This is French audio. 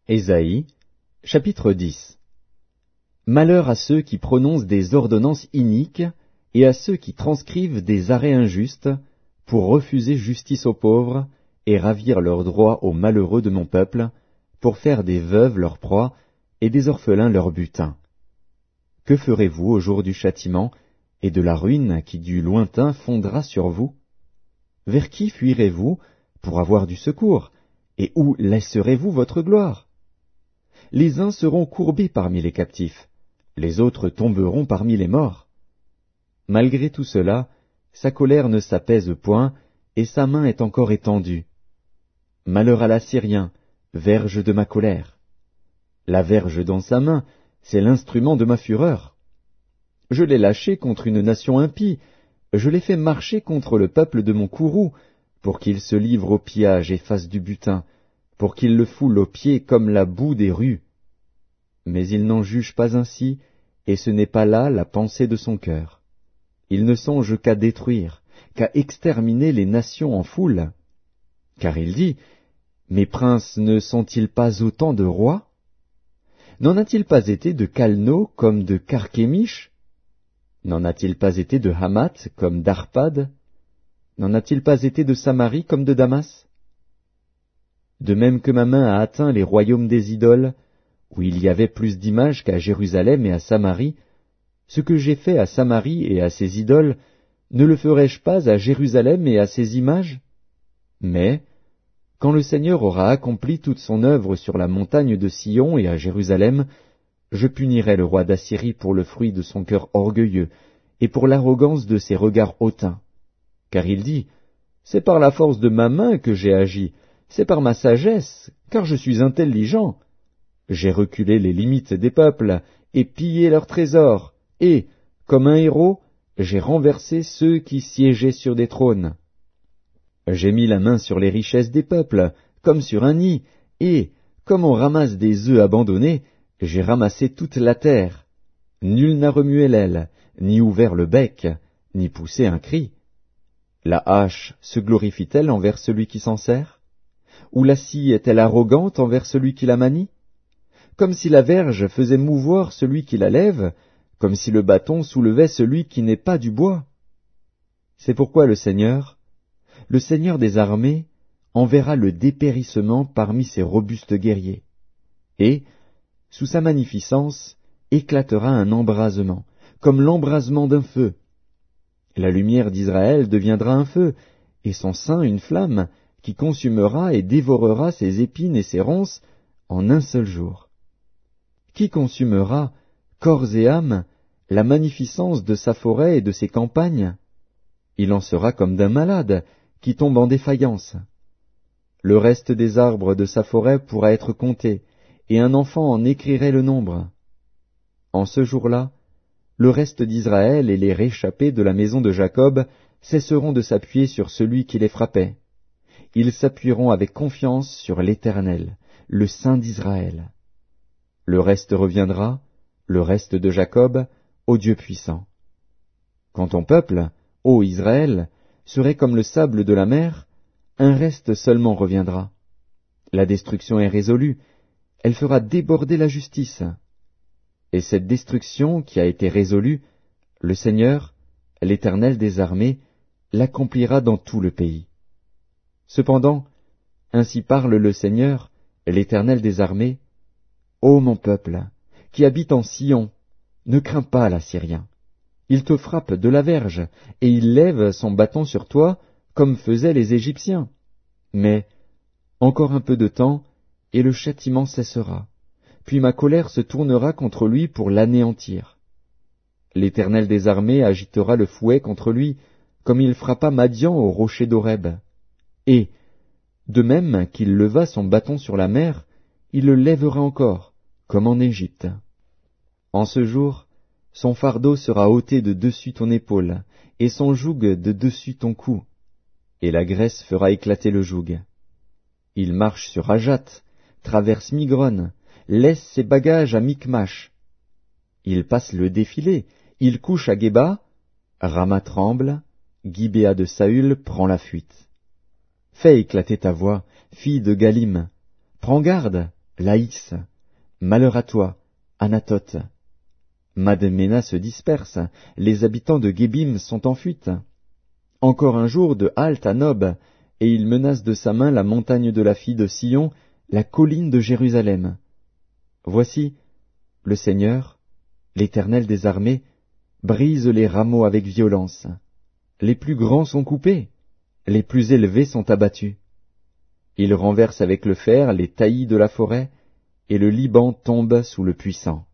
Ésaïe, chapitre 10. Malheur à ceux qui prononcent des ordonnances iniques et à ceux qui transcrivent des arrêts injustes pour refuser justice aux pauvres et ravir leurs droits aux malheureux de mon peuple, pour faire des veuves leur proie et des orphelins leur butin. Que ferez-vous au jour du châtiment et de la ruine qui du lointain fondra sur vous? Vers qui fuirez-vous pour avoir du secours, et où laisserez-vous votre gloire? Les uns seront courbés parmi les captifs, les autres tomberont parmi les morts. Malgré tout cela, sa colère ne s'apaise point, et sa main est encore étendue. Malheur à l'Assyrien, verge de ma colère. La verge dans sa main, c'est l'instrument de ma fureur. Je l'ai lâché contre une nation impie, je l'ai fait marcher contre le peuple de mon courroux, pour qu'il se livre au pillage et fasse du butin, pour qu'il le foule aux pieds comme la boue des rues. Mais il n'en juge pas ainsi, et ce n'est pas là la pensée de son cœur. Il ne songe qu'à détruire, qu'à exterminer les nations en foule. Car il dit, « Mes princes ne sont-ils pas autant de rois? N'en a-t-il pas été de Calno comme de Carchemish? N'en a-t-il pas été de Hamath comme d'Arpad? N'en a-t-il pas été de Samarie comme de Damas? De même que ma main a atteint les royaumes des idoles, où il y avait plus d'images qu'à Jérusalem et à Samarie, ce que j'ai fait à Samarie et à ses idoles, ne le ferai-je pas à Jérusalem et à ses images? Mais, quand le Seigneur aura accompli toute son œuvre sur la montagne de Sion et à Jérusalem, je punirai le roi d'Assyrie pour le fruit de son cœur orgueilleux, et pour l'arrogance de ses regards hautains. Car il dit, « C'est par la force de ma main que j'ai agi, c'est par ma sagesse, car je suis intelligent. J'ai reculé les limites des peuples, et pillé leurs trésors, et, comme un héros, j'ai renversé ceux qui siégeaient sur des trônes. J'ai mis la main sur les richesses des peuples, comme sur un nid, et, comme on ramasse des œufs abandonnés, j'ai ramassé toute la terre. Nul n'a remué l'aile, ni ouvert le bec, ni poussé un cri. La hache se glorifie-t-elle envers celui qui s'en sert? Ou la scie est-elle arrogante envers celui qui la manie? Comme si la verge faisait mouvoir celui qui la lève, comme si le bâton soulevait celui qui n'est pas du bois. C'est pourquoi le Seigneur des armées, enverra le dépérissement parmi ses robustes guerriers, et, sous sa magnificence, éclatera un embrasement, comme l'embrasement d'un feu. La lumière d'Israël deviendra un feu, et son sein une flamme, qui consumera et dévorera ses épines et ses ronces en un seul jour. Qui consumera, corps et âme, la magnificence de sa forêt et de ses campagnes? Il en sera comme d'un malade, qui tombe en défaillance. Le reste des arbres de sa forêt pourra être compté, et un enfant en écrirait le nombre. En ce jour-là, le reste d'Israël et les réchappés de la maison de Jacob cesseront de s'appuyer sur celui qui les frappait. Ils s'appuieront avec confiance sur l'Éternel, le Saint d'Israël. Le reste reviendra, le reste de Jacob, au Dieu puissant. Quand ton peuple, ô Israël, serait comme le sable de la mer, un reste seulement reviendra. La destruction est résolue, elle fera déborder la justice. Et cette destruction qui a été résolue, le Seigneur, l'Éternel des armées, l'accomplira dans tout le pays. Cependant, ainsi parle le Seigneur, l'Éternel des armées, ô mon peuple, qui habite en Sion, ne crains pas l'Assyrien. Il te frappe de la verge, et il lève son bâton sur toi, comme faisaient les Égyptiens. Mais, encore un peu de temps, et le châtiment cessera, puis ma colère se tournera contre lui pour l'anéantir. L'Éternel des armées agitera le fouet contre lui, comme il frappa Madian au rocher d'Horeb. Et, de même qu'il leva son bâton sur la mer, il le lèvera encore, comme en Égypte. En ce jour, son fardeau sera ôté de dessus ton épaule, et son joug de dessus ton cou, et la graisse fera éclater le joug. Il marche sur Ajat, traverse Migron, laisse ses bagages à Micmash. Il passe le défilé, il couche à Géba, Rama tremble, Gibéa de Saül prend la fuite. Fais éclater ta voix, fille de Galim, prends garde, Laïs, malheur à toi, Anatote. Madména se disperse, les habitants de Gébim sont en fuite. Encore un jour de halte à Nob, et il menace de sa main la montagne de la fille de Sion, la colline de Jérusalem. Voici, le Seigneur, l'Éternel des armées, brise les rameaux avec violence. Les plus grands sont coupés, les plus élevés sont abattus. Il renverse avec le fer les taillis de la forêt, et le Liban tombe sous le puissant.